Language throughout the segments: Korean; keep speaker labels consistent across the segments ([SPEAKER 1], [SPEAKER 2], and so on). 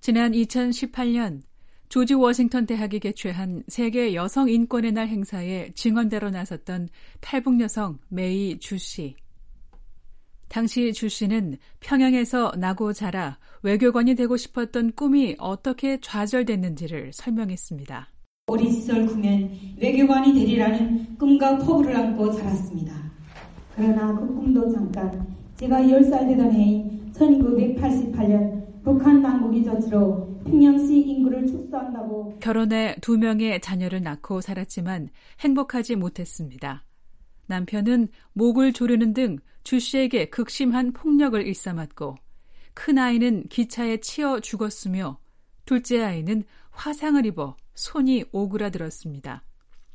[SPEAKER 1] 지난 2018년 조지 워싱턴 대학이 개최한 세계 여성 인권의 날 행사에 증언대로 나섰던 탈북 여성 메이 주 씨. 당시 주 씨는 평양에서 나고 자라 외교관이 되고 싶었던 꿈이 어떻게 좌절됐는지를 설명했습니다.
[SPEAKER 2] 어린 시절 구면 외교관이 되리라는 꿈과 포부를 안고 자랐습니다. 그러나 그 꿈도 잠깐 제가 10살 되던 해인 1988년 북한 당국이 저지로 평양시 인구를 축소한다고
[SPEAKER 1] 결혼해 2명의 자녀를 낳고 살았지만 행복하지 못했습니다. 남편은 목을 조르는 등 주 씨에게 극심한 폭력을 일삼았고 큰아이는 기차에 치여 죽었으며 둘째 아이는 화상을 입어 손이 오그라들었습니다.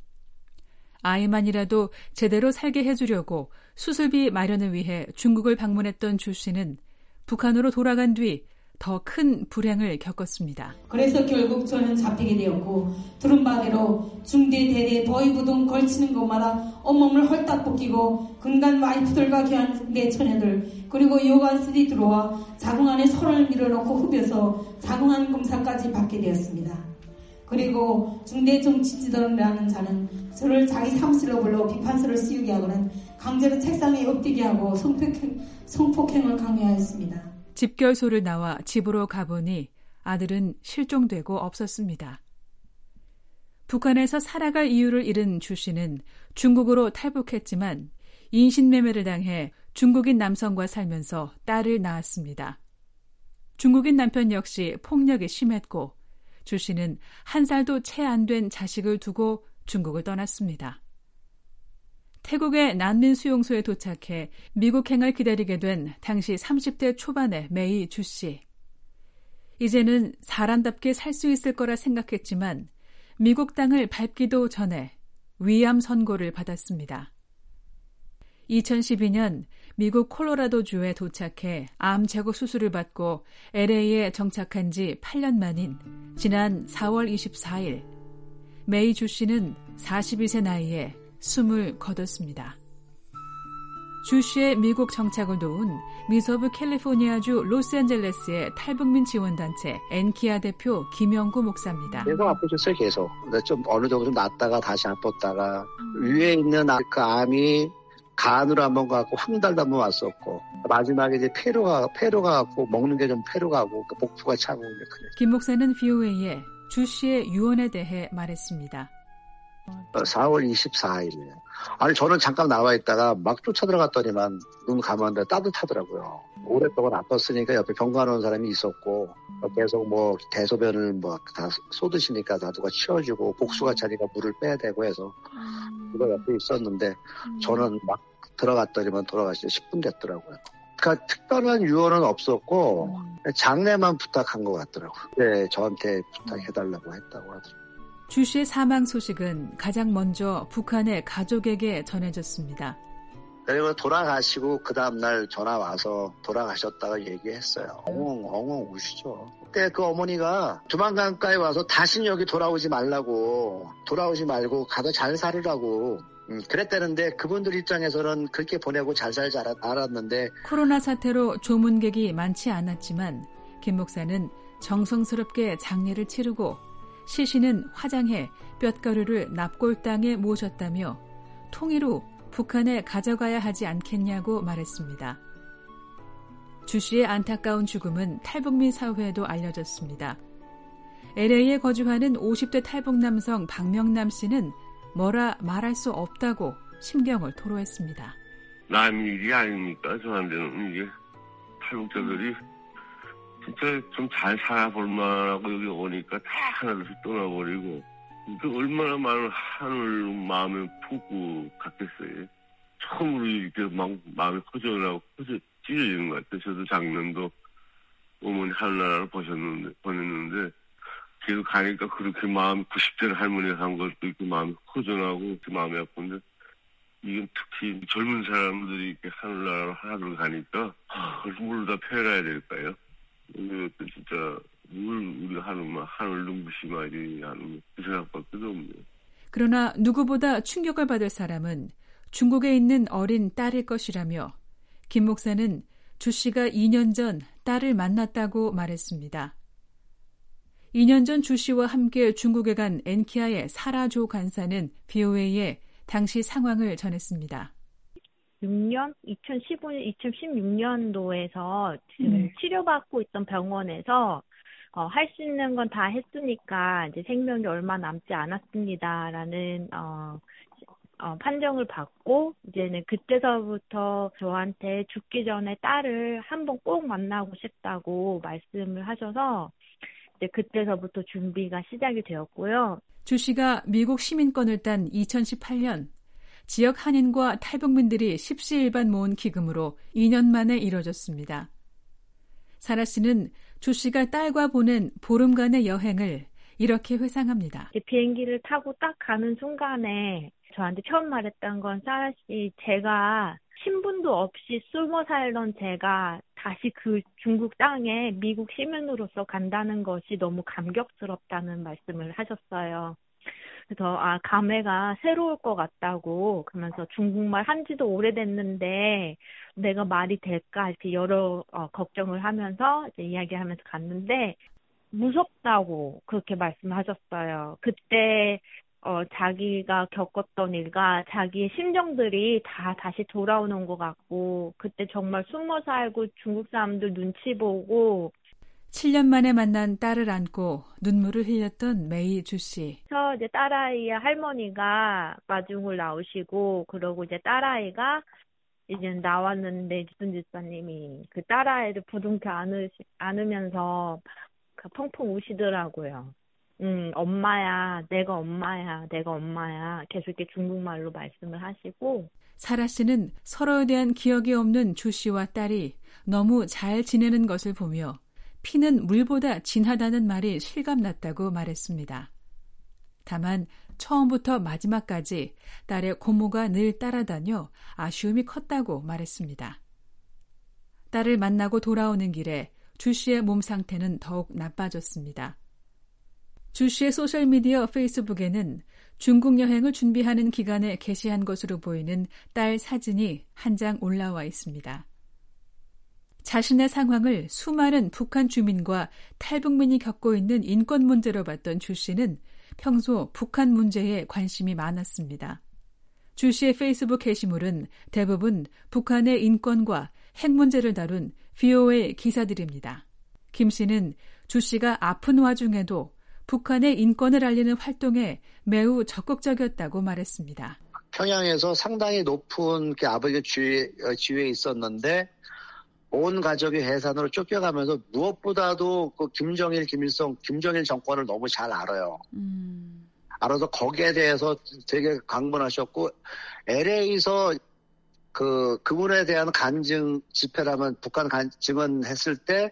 [SPEAKER 1] 아이만이라도 제대로 살게 해주려고 수술비 마련을 위해 중국을 방문했던 주 씨는 북한으로 돌아간 뒤 더 큰 불행을 겪었습니다.
[SPEAKER 2] 그래서 결국 저는 잡히게 되었고 들은 바대로 중대 대대 더위부동 걸치는 것마다 온몸을 헐떡 벗기고 근간 와이프들과 귀한계 처녀들 그리고 요관들이 들어와 자궁 안에 손을 밀어넣고 후벼서 자궁안 검사까지 받게 되었습니다. 그리고 중대 정치지도라는 자는 저를 자기 사무실로 불러 비판서를 씌우게 하고는 강제로 책상에 엎드게 하고 성폭행을 강요하였습니다.
[SPEAKER 1] 집결소를 나와 집으로 가보니 아들은 실종되고 없었습니다. 북한에서 살아갈 이유를 잃은 주 씨는 중국으로 탈북했지만 인신매매를 당해 중국인 남성과 살면서 딸을 낳았습니다. 중국인 남편 역시 폭력이 심했고 주 씨는 1살도 채 안 된 자식을 두고 중국을 떠났습니다. 태국의 난민 수용소에 도착해 미국행을 기다리게 된 당시 30대 초반의 메이 주 씨. 이제는 사람답게 살 수 있을 거라 생각했지만 미국 땅을 밟기도 전에 위암 선고를 받았습니다. 2012년 미국 콜로라도주에 도착해 암 제거 수술을 받고 LA에 정착한 지 8년 만인 지난 4월 24일 메이 주 씨는 42세 나이에 숨을 거뒀습니다. 주 씨의 미국 정착을 도운 미서부 캘리포니아주 로스앤젤레스의 탈북민 지원단체 엔키아 대표 김영구 목사입니다.
[SPEAKER 3] 계속 아프셨어요, 계속. 근데 좀 어느 정도 좀 낫다가 다시 아팠다가 위에 있는 그 암이 간으로 한번 가고 황달도 한번 왔었고 마지막에 이제 폐로가 갖고 먹는 게 좀 폐로 가고 그 복부가 차고 그래.
[SPEAKER 1] 김 목사는 VOA에 주 씨의 유언에 대해 말했습니다.
[SPEAKER 3] 4월 24일. 아니 저는 잠깐 나와 있다가 막 쫓아 들어갔더니만 눈 감았는데 따뜻하더라고요. 오랫동안 아팠으니까 옆에 병가하는 사람이 있었고 계속 뭐 대소변을 뭐 다 쏟으시니까 다 누가 치워주고 복수가 차니까 물을 빼야 되고 해서 그거 옆에 있었는데 저는 막 들어갔더니만 돌아가시죠. 10분 됐더라고요. 그러니까 특별한 유언은 없었고 장례만 부탁한 것 같더라고요. 네, 저한테 부탁해달라고 했다고 하더라고요.
[SPEAKER 1] 주 씨의 사망 소식은 가장 먼저 북한의 가족에게 전해졌습니다.
[SPEAKER 3] 그리고 돌아가시고 그 다음날 전화 와서 돌아가셨다고 얘기했어요. 엉엉 우시죠. 그때 그 어머니가 조만간가에 와서 다시는 여기 돌아오지 말고 가서 잘 살으라고 그랬다는데 그분들 입장에서는 그렇게 보내고 잘 살지 알았는데
[SPEAKER 1] 코로나 사태로 조문객이 많지 않았지만 김 목사는 정성스럽게 장례를 치르고 시신은 화장해 뼛가루를 납골당에 모셨다며 통일후 북한에 가져가야 하지 않겠냐고 말했습니다. 주 씨의 안타까운 죽음은 탈북민 사회에도 알려졌습니다. LA에 거주하는 50대 탈북 남성 박명남 씨는 뭐라 말할 수 없다고 심경을 토로했습니다.
[SPEAKER 4] 남 일이 아닙니까? 저한테는 이게 탈북자들이 진짜 좀 잘 살아볼 만하고 여기 오니까 다 하나둘씩 떠나버리고 그 얼마나 많은 한을 마음에 품고 갔겠어요. 처음으로 이렇게 막 마음이 허전하고 찢어지는 것 같아요. 저도 작년도 어머니 하늘나라를 보냈는데 계속 가니까 그렇게 마음이 90대 할머니가 한 것도 있고 마음이 허전하고 마음이 아픈데 이건 특히 젊은 사람들이 이렇게 하늘나라로 하늘을 가니까 물을 다 패가야 될까요? 이것도 진짜 우리가 하늘 눈부시마리 하는 그 생각밖에 없네요.
[SPEAKER 1] 그러나 누구보다 충격을 받을 사람은 중국에 있는 어린 딸일 것이라며 김 목사는 주 씨가 2년 전 딸을 만났다고 말했습니다. 2년 전 주 씨와 함께 중국에 간 엔키아의 사라조 간사는 VOA에 당시 상황을 전했습니다.
[SPEAKER 5] 2016년도에서 지금 치료받고 있던 병원에서 할 수 있는 건 다 했으니까 이제 생명이 얼마 남지 않았습니다라는 판정을 받고 이제는 그때서부터 저한테 죽기 전에 딸을 한번 꼭 만나고 싶다고 말씀을 하셔서 이제 그때서부터 준비가 시작이 되었고요.
[SPEAKER 1] 주 씨가 미국 시민권을 딴 2018년 지역 한인과 탈북민들이 십시일반 모은 기금으로 2년 만에 이뤄졌습니다. 사라 씨는 주 씨가 딸과 보낸 보름간의 여행을 이렇게 회상합니다.
[SPEAKER 5] 비행기를 타고 딱 가는 순간에 저한테 처음 말했던 건 사라 씨, 제가 신분도 없이 숨어 살던 제가 다시 그 중국 땅에 미국 시민으로서 간다는 것이 너무 감격스럽다는 말씀을 하셨어요. 그래서 감회가 새로울 것 같다고 그러면서 중국말 한지도 오래됐는데 내가 말이 될까 이렇게 여러 걱정을 하면서 이제 이야기하면서 갔는데 무섭다고 그렇게 말씀하셨어요. 그때 자기가 겪었던 일과 자기의 심정들이 다 다시 돌아오는 것 같고 그때 정말 숨어 살고 중국 사람들 눈치 보고
[SPEAKER 1] 7년 만에 만난 딸을 안고 눈물을 흘렸던 메이 주 씨.
[SPEAKER 5] 그래서 이제 딸아이의 할머니가 마중을 나오시고 그러고 이제 딸아이가 이제 나왔는데 지순 집사님이 그 딸아이를 부둥켜 안으면서 펑펑 우시더라고요. 엄마야, 내가 엄마야, 내가 엄마야. 계속 이렇게 중국말로 말씀을 하시고.
[SPEAKER 1] 사라 씨는 서로에 대한 기억이 없는 주 씨와 딸이 너무 잘 지내는 것을 보며 피는 물보다 진하다는 말이 실감났다고 말했습니다. 다만 처음부터 마지막까지 딸의 고모가 늘 따라다녀 아쉬움이 컸다고 말했습니다. 딸을 만나고 돌아오는 길에 주 씨의 몸 상태는 더욱 나빠졌습니다. 주 씨의 소셜미디어 페이스북에는 중국 여행을 준비하는 기간에 게시한 것으로 보이는 딸 사진이 한 장 올라와 있습니다. 자신의 상황을 수많은 북한 주민과 탈북민이 겪고 있는 인권 문제로 봤던 주 씨는 평소 북한 문제에 관심이 많았습니다. 주 씨의 페이스북 게시물은 대부분 북한의 인권과 핵 문제를 다룬 VOA 기사들입니다. 김 씨는 주 씨가 아픈 와중에도 북한의 인권을 알리는 활동에 매우 적극적이었다고 말했습니다.
[SPEAKER 3] 평양에서 상당히 높은 아버지 지위에 있었는데 온 가족이 해산으로 쫓겨가면서 무엇보다도 그 김정일 정권을 너무 잘 알아요. 알아서 거기에 대해서 되게 강변하셨고 LA에서 그분에 대한 간증 집회라면 북한 증언했을 때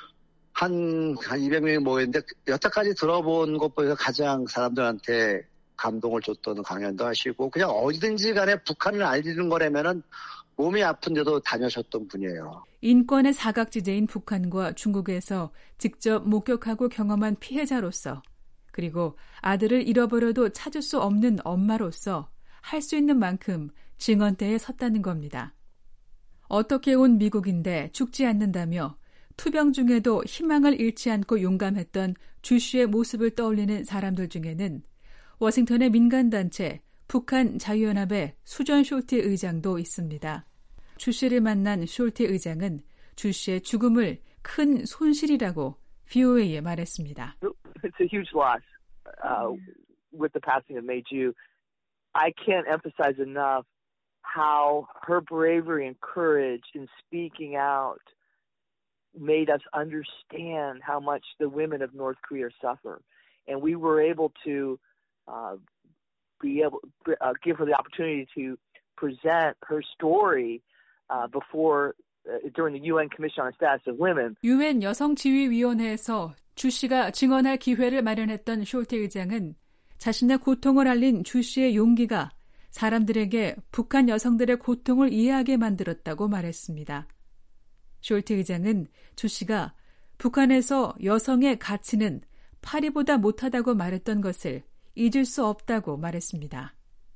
[SPEAKER 3] 한 200명이 모였는데 여태까지 들어본 것보다 가장 사람들한테 감동을 줬던 강연도 하시고 그냥 어디든지 간에 북한을 알리는 거라면은 몸이 아픈데도 다녀셨던 분이에요.
[SPEAKER 1] 인권의 사각지대인 북한과 중국에서 직접 목격하고 경험한 피해자로서 그리고 아들을 잃어버려도 찾을 수 없는 엄마로서 할 수 있는 만큼 증언대에 섰다는 겁니다. 어떻게 온 미국인데 죽지 않는다며 투병 중에도 희망을 잃지 않고 용감했던 주 씨의 모습을 떠올리는 사람들 중에는 워싱턴의 민간단체 북한 자유연합의 수전 숄티 의장도 있습니다. 주 씨를 만난 숄티 의장은 주 씨의 죽음을 큰 손실이라고 VOA에 말했습니다.
[SPEAKER 6] It's a huge loss with the passing of Mei Ju. I can't emphasize enough how her bravery and courage in speaking out made us understand how much the women of North Korea suffer. And we were able to give her the opportunity to present her story during the UN Commission on the Status of Women.
[SPEAKER 1] UN 여성지휘위원회에서 주 씨가 증언할 기회를 마련했던 숄티 의장은 자신의 고통을 알린 주 씨의 용기가 사람들에게 북한 여성들의 고통을 이해하게 만들었다고 말했습니다. 숄티 의장은 주 씨가 북한에서 여성의 가치는 파리보다 못하다고 말했던 것을 잊을 수 없다고 말했습니다.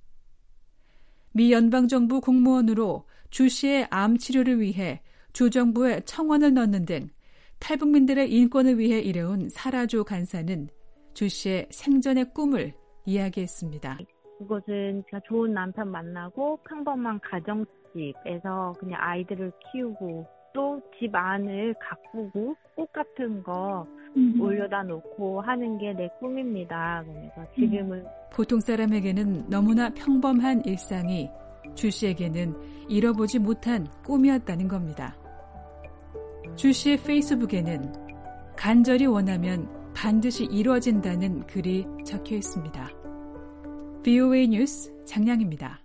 [SPEAKER 1] 미 연방정부 공무원으로 주 씨의 암 치료를 위해 주 정부에 청원을 넣는 등 탈북민들의 인권을 위해 일해온 사라조 간사는 주 씨의 생전의 꿈을 이야기했습니다.
[SPEAKER 5] 그것은 제가 좋은 남편 만나고 평범한 가정집에서 그냥 아이들을 키우고 또 집 안을 가꾸고 꽃 같은 거 올려다 놓고 하는 게 내 꿈입니다. 그래서 지금은
[SPEAKER 1] 보통 사람에게는 너무나 평범한 일상이 주 씨에게는 이뤄보지 못한 꿈이었다는 겁니다. 주 씨의 페이스북에는 간절히 원하면 반드시 이루어진다는 글이 적혀 있습니다. VOA 뉴스 장량입니다.